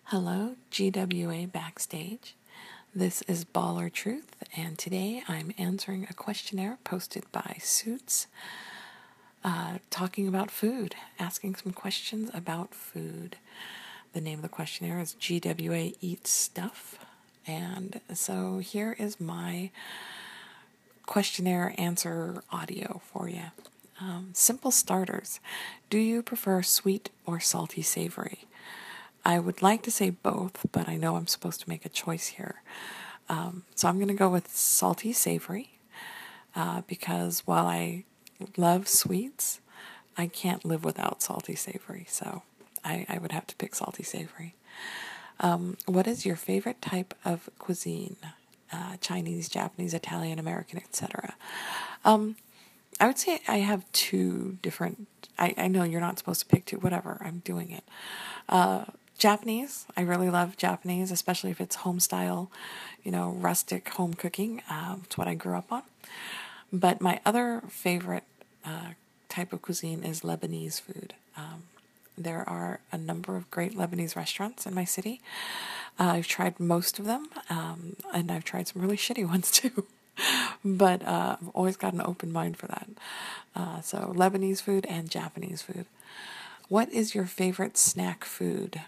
Hello, GWA Backstage. This is Baller Truth, and today I'm answering a questionnaire posted by Suits, talking about food, asking some questions about food. The name of the questionnaire is GWA Eats Stuff, and so here is my questionnaire answer audio for you. Simple starters. Do you prefer sweet or salty savory? I would like to say both, but I know I'm supposed to make a choice here. So I'm going to go with salty savory because while I love sweets, I can't live without salty savory. So I would have to pick salty savory. What is your favorite type of cuisine? Chinese, Japanese, Italian, American, etc. I would say I have two different. I know you're not supposed to pick two. Whatever, I'm doing it. Japanese, I really love Japanese, especially if it's home style, rustic home cooking. It's what I grew up on. But my other favorite type of cuisine is Lebanese food. There are a number of great Lebanese restaurants in my city. I've tried most of them, and I've tried some really shitty ones too. But I've always got an open mind for that. So Lebanese food and Japanese food. What is your favorite snack food?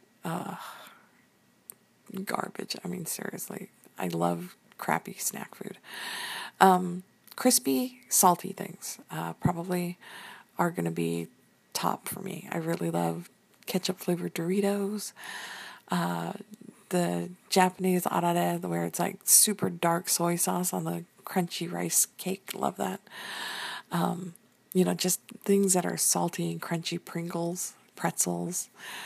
Garbage. I mean, seriously. I love crappy snack food. Crispy, salty things probably are going to be top for me. I really love ketchup-flavored Doritos. The Japanese arare, where it's like super dark soy sauce on the crunchy rice cake. Love that. Just things that are salty and crunchy. Pringles, pretzels.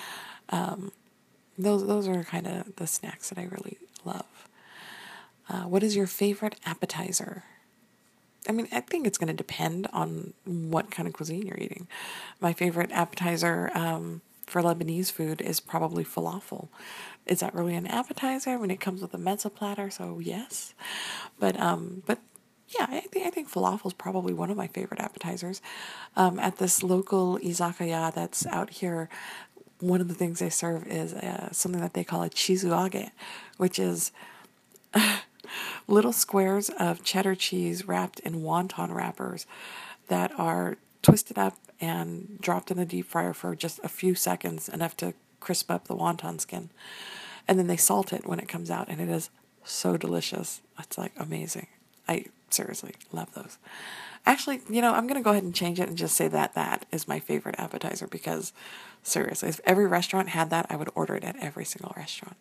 Those are kind of the snacks that I really love. What is your favorite appetizer? I mean, I think it's going to depend on what kind of cuisine you're eating. My favorite appetizer for Lebanese food is probably falafel. Is that really an appetizer when it comes with a mezza platter? So yes, but yeah, I think falafel is probably one of my favorite appetizers. At this local izakaya that's out here, one of the things they serve is something that they call a chizuage, which is little squares of cheddar cheese wrapped in wonton wrappers that are twisted up and dropped in the deep fryer for just a few seconds, enough to crisp up the wonton skin. And then they salt it when it comes out, and it is so delicious. It's like amazing. I seriously love those. Actually, I'm going to go ahead and change it and just say that is my favorite appetizer because, seriously, if every restaurant had that, I would order it at every single restaurant.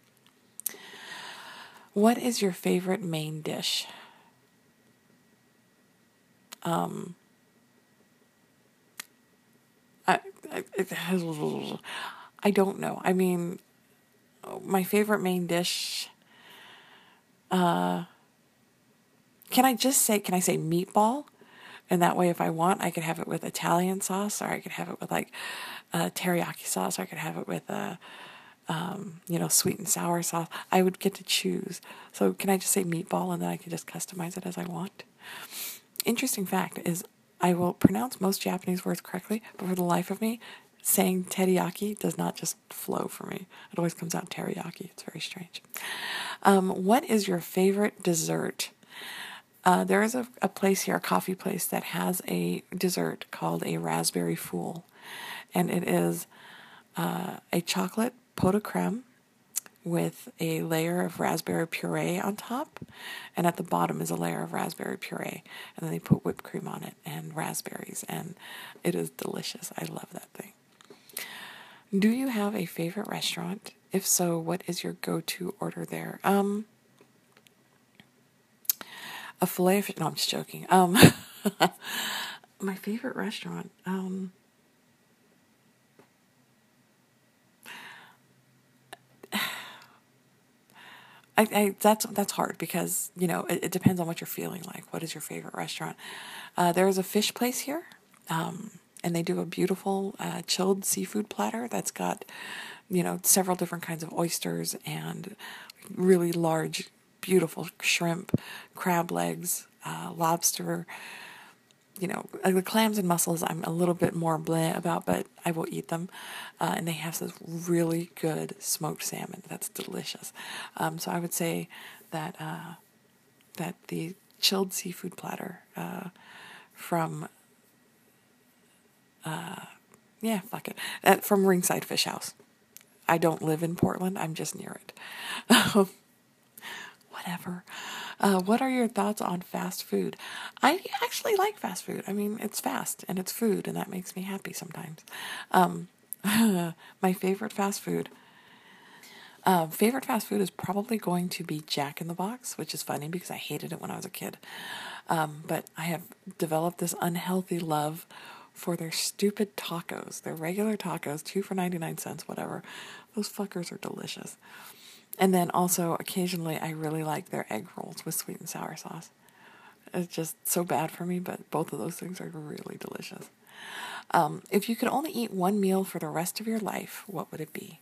What is your favorite main dish? I don't know. I mean, my favorite main dish, can I say meatball? And that way, if I want, I could have it with Italian sauce, or I could have it with teriyaki sauce, or I could have it with sweet and sour sauce. I would get to choose. So can I just say meatball and then I can just customize it as I want? Interesting fact is I will pronounce most Japanese words correctly, but for the life of me, saying teriyaki does not just flow for me. It always comes out teriyaki. It's very strange. What is your favorite dessert? There is a place here, a coffee place, that has a dessert called a raspberry fool. And it is a chocolate pot de creme with a layer of raspberry puree on top. And at the bottom is a layer of raspberry puree. And then they put whipped cream on it and raspberries. And it is delicious. I love that thing. Do you have a favorite restaurant? If so, what is your go-to order there? A filet of fish. No, I'm just joking. My favorite restaurant. That's hard because it depends on what you're feeling like. What is your favorite restaurant? There is a fish place here, and they do a beautiful chilled seafood platter that's got several different kinds of oysters and really large, beautiful shrimp, crab legs, lobster, the clams and mussels I'm a little bit more bleh about, but I will eat them. And they have this really good smoked salmon that's delicious. So I would say that that the chilled seafood platter from yeah, fuck it, from Ringside Fish House. I don't live in Portland. I'm just near it. Whatever. What are your thoughts on fast food? I actually like fast food. I mean, it's fast and it's food, and that makes me happy sometimes. My favorite fast food is probably going to be Jack in the Box, which is funny because I hated it when I was a kid. But I have developed this unhealthy love for their stupid tacos. Their regular tacos, 2 for 99 cents, whatever. Those fuckers are delicious. And then also, occasionally, I really like their egg rolls with sweet and sour sauce. It's just so bad for me, but both of those things are really delicious. If you could only eat one meal for the rest of your life, what would it be?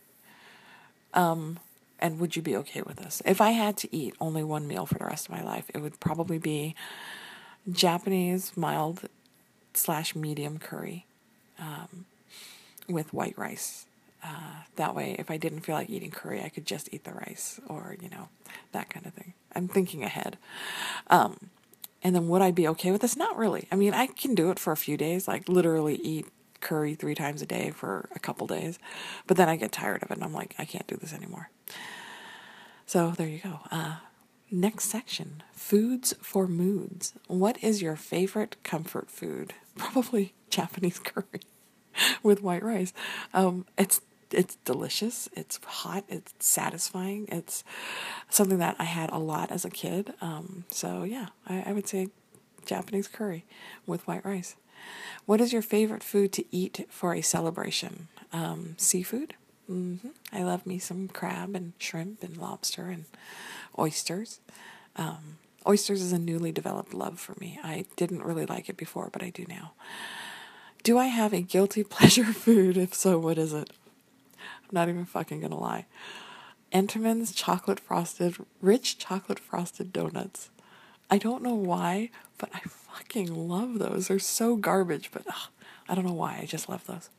And would you be okay with this? If I had to eat only one meal for the rest of my life, it would probably be Japanese mild/medium curry with white rice. That way, if I didn't feel like eating curry, I could just eat the rice or, that kind of thing. I'm thinking ahead. And then would I be okay with this? Not really. I mean, I can do it for a few days, like literally eat curry 3 times a day for a couple days. But then I get tired of it and I'm like, I can't do this anymore. So there you go. Next section, foods for moods. What is your favorite comfort food? Probably Japanese curry with white rice. It's delicious. It's hot. It's satisfying. It's something that I had a lot as a kid. So yeah, I would say Japanese curry with white rice. What is your favorite food to eat for a celebration? Seafood. I love me some crab and shrimp and lobster and oysters. Oysters is a newly developed love for me. I didn't really like it before, but I do now. Do I have a guilty pleasure food? If so, what is it? I'm not even fucking gonna lie. Entenmann's rich chocolate frosted donuts. I don't know why, but I fucking love those. They're so garbage, but I don't know why. I just love those.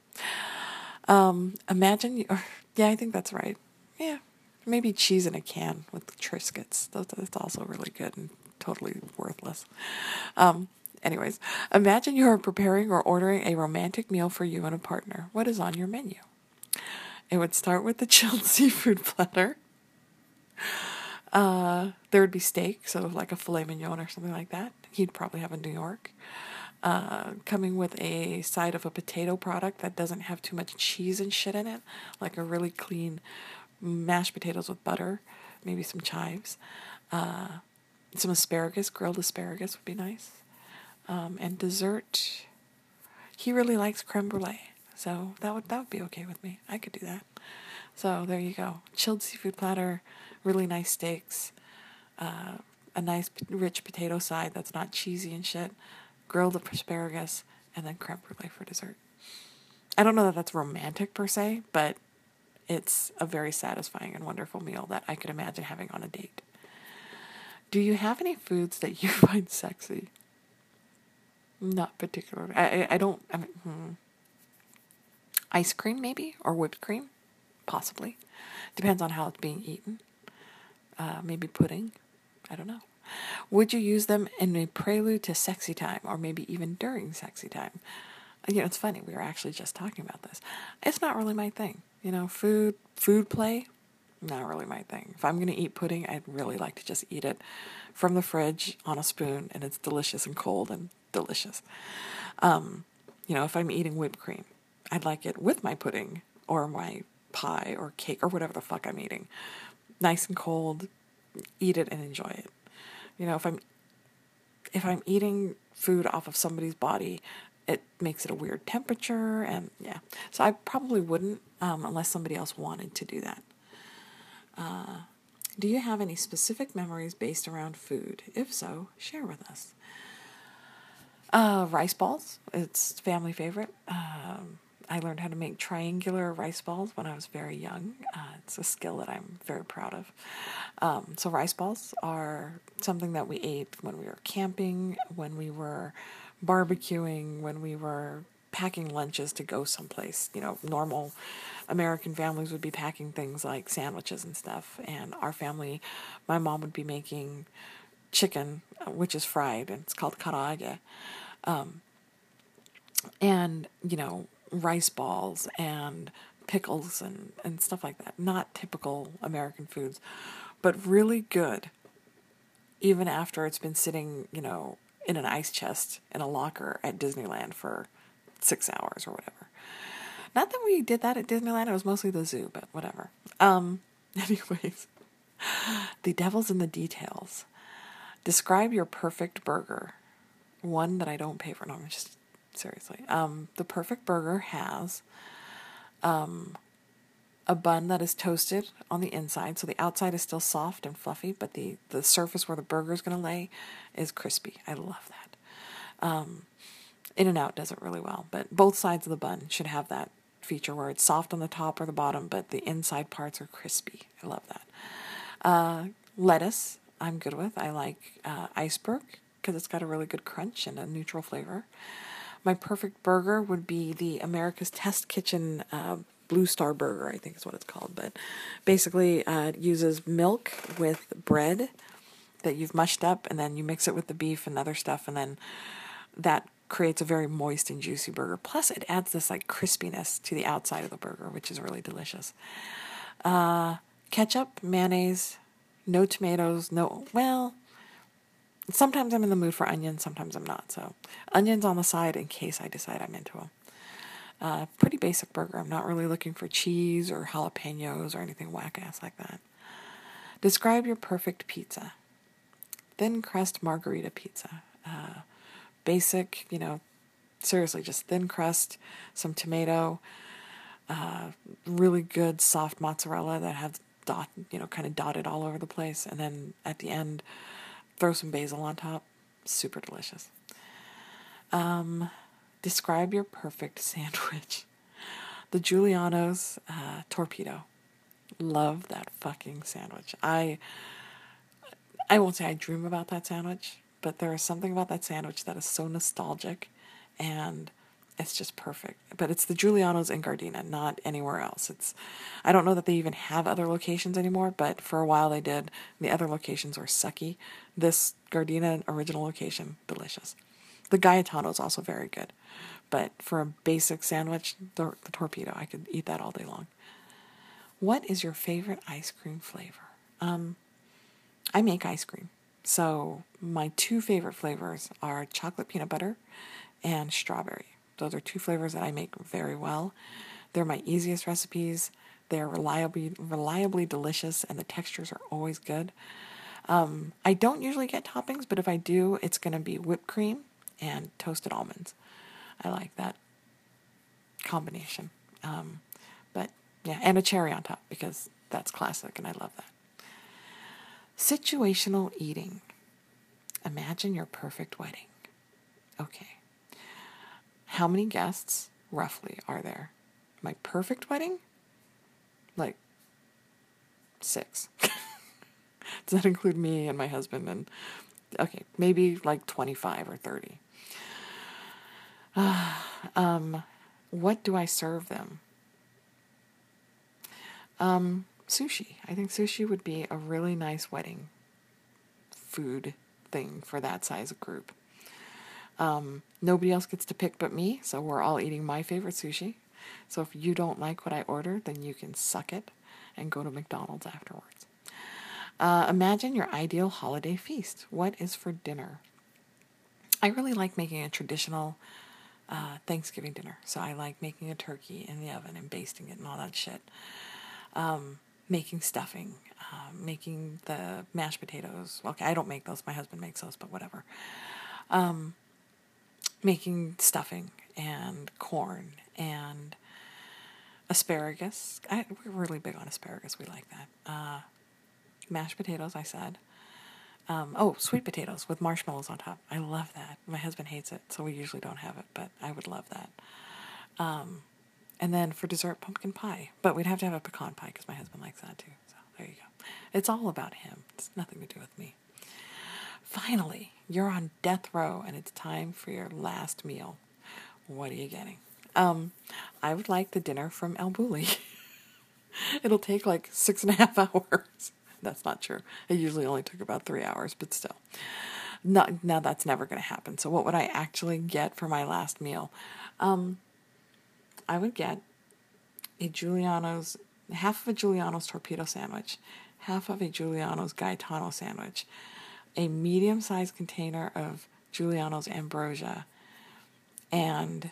Yeah, I think that's right. Yeah, maybe cheese in a can with Triscuits. That's also really good and totally worthless. Anyways, imagine you are preparing or ordering a romantic meal for you and a partner. What is on your menu? It would start with the chilled seafood platter. There would be steak, so like a filet mignon or something like that. He'd probably have in New York. Coming with a side of a potato product that doesn't have too much cheese and shit in it, like a really clean mashed potatoes with butter, maybe some chives, some asparagus, grilled asparagus would be nice. And dessert, he really likes creme brulee, so that would be okay with me. I could do that. So there you go. Chilled seafood platter, really nice steaks, a nice rich potato side that's not cheesy and shit, grilled asparagus, and then creme brulee for dessert. I don't know that that's romantic per se, but it's a very satisfying and wonderful meal that I could imagine having on a date. Do you have any foods that you find sexy? Not particularly. I don't. Ice cream, maybe? Or whipped cream? Possibly. Depends on how it's being eaten. Maybe pudding. I don't know. Would you use them in a prelude to sexy time, or maybe even during sexy time? It's funny. We were actually just talking about this. It's not really my thing. Food play, not really my thing. If I'm going to eat pudding, I'd really like to just eat it from the fridge on a spoon, and it's delicious and cold and delicious. If I'm eating whipped cream, I'd like it with my pudding or my pie or cake or whatever the fuck I'm eating. Nice and cold, eat it and enjoy it. If I'm eating food off of somebody's body, it makes it a weird temperature, and yeah. So I probably wouldn't unless somebody else wanted to do that. Do you have any specific memories based around food? If so, share with us. Rice balls. It's family favorite. I learned how to make triangular rice balls when I was very young. It's a skill that I'm very proud of. So rice balls are something that we ate when we were camping, when we were barbecuing, when we were packing lunches to go someplace. Normal American families would be packing things like sandwiches and stuff. And our family, my mom would be making chicken, which is fried, and it's called karaage. And, rice balls and pickles and stuff like that. Not typical American foods, but really good, even after it's been sitting, in an ice chest in a locker at Disneyland for 6 hours or whatever. Not that we did that at Disneyland, it was mostly the zoo, but whatever. Anyways, the devil's in the details. Describe your perfect burger. One that I don't pay for. No, I'm just seriously. The perfect burger has a bun that is toasted on the inside, so the outside is still soft and fluffy, but the surface where the burger is going to lay is crispy. I love that. In-N-Out does it really well, but both sides of the bun should have that feature where it's soft on the top or the bottom, but the inside parts are crispy. I love that. Lettuce, I'm good with. I like iceberg because it's got a really good crunch and a neutral flavor. My perfect burger would be the America's Test Kitchen Blue Star Burger, I think is what it's called. But basically, it uses milk with bread that you've mushed up, and then you mix it with the beef and other stuff, and then that creates a very moist and juicy burger. Plus, it adds this like crispiness to the outside of the burger, which is really delicious. Ketchup, mayonnaise, no tomatoes, sometimes I'm in the mood for onions, sometimes I'm not. So onions on the side in case I decide I'm into them. Pretty basic burger. I'm not really looking for cheese or jalapenos or anything whack-ass like that. Describe your perfect pizza. Thin crust margarita pizza. Basic, seriously, just thin crust, some tomato, really good soft mozzarella that has kind of dotted all over the place. And then at the end, throw some basil on top. Super delicious. Describe your perfect sandwich. The Giuliano's torpedo. Love that fucking sandwich. I won't say I dream about that sandwich, but there is something about that sandwich that is so nostalgic, and it's just perfect. But it's the Giuliano's in Gardena, not anywhere else. I don't know that they even have other locations anymore, but for a while they did. The other locations were sucky. This Gardena original location, delicious. The Gaetano is also very good. But for a basic sandwich, the torpedo, I could eat that all day long. What is your favorite ice cream flavor? I make ice cream. So my two favorite flavors are chocolate peanut butter and strawberry. Those are two flavors that I make very well. They're my easiest recipes. They're reliably delicious, and the textures are always good. I don't usually get toppings, but if I do, it's going to be whipped cream and toasted almonds. I like that combination. But yeah, and a cherry on top because that's classic and I love that. Situational eating. Imagine your perfect wedding. Okay. How many guests, roughly, are there? My perfect wedding? Like 6. Does that include me and my husband? And okay, maybe like 25 or 30. What do I serve them? Sushi. I think sushi would be a really nice wedding food thing for that size of group. Nobody else gets to pick but me, so we're all eating my favorite sushi. So if you don't like what I order, then you can suck it and go to McDonald's afterwards. Imagine your ideal holiday feast. What is for dinner? I really like making a traditional Thanksgiving dinner. So I like making a turkey in the oven and basting it and all that shit. Making stuffing, making the mashed potatoes. Okay, I don't make those. My husband makes those, but whatever. Making stuffing and corn and asparagus. We're really big on asparagus. We like that. Mashed potatoes, I said. Sweet potatoes with marshmallows on top. I love that. My husband hates it, so we usually don't have it, but I would love that. And then for dessert, pumpkin pie. But we'd have to have a pecan pie because my husband likes that too. So there you go. It's all about him. It's nothing to do with me. Finally, you're on death row and it's time for your last meal. What are you getting? I would like the dinner from El Bulli. It'll take like 6.5 hours. That's not true. It usually only took about 3 hours, but still. No, now that's never going to happen. So what would I actually get for my last meal? I would get half of a Giuliano's torpedo sandwich, half of a Giuliano's Gaetano sandwich, a medium-sized container of Giuliano's ambrosia, and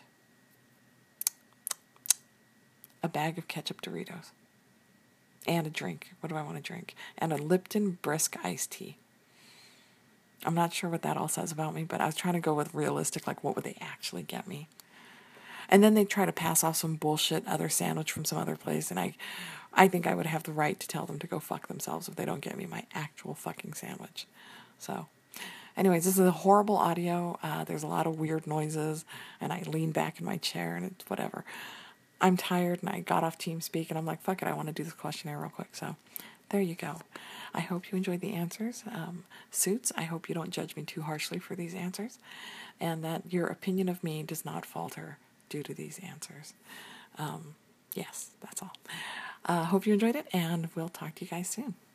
a bag of ketchup Doritos. And a drink. What do I want to drink? And a Lipton brisk iced tea. I'm not sure what that all says about me, but I was trying to go with realistic, like what would they actually get me? And then they try to pass off some bullshit other sandwich from some other place, and I think I would have the right to tell them to go fuck themselves if they don't get me my actual fucking sandwich. So, anyways, this is a horrible audio. There's a lot of weird noises, and I lean back in my chair, and it's whatever. I'm tired, and I got off TeamSpeak, and I'm like, fuck it, I want to do this questionnaire real quick. So, there you go. I hope you enjoyed the answers. Suits, I hope you don't judge me too harshly for these answers, and that your opinion of me does not falter due to these answers. Yes, that's all. Hope you enjoyed it, and we'll talk to you guys soon.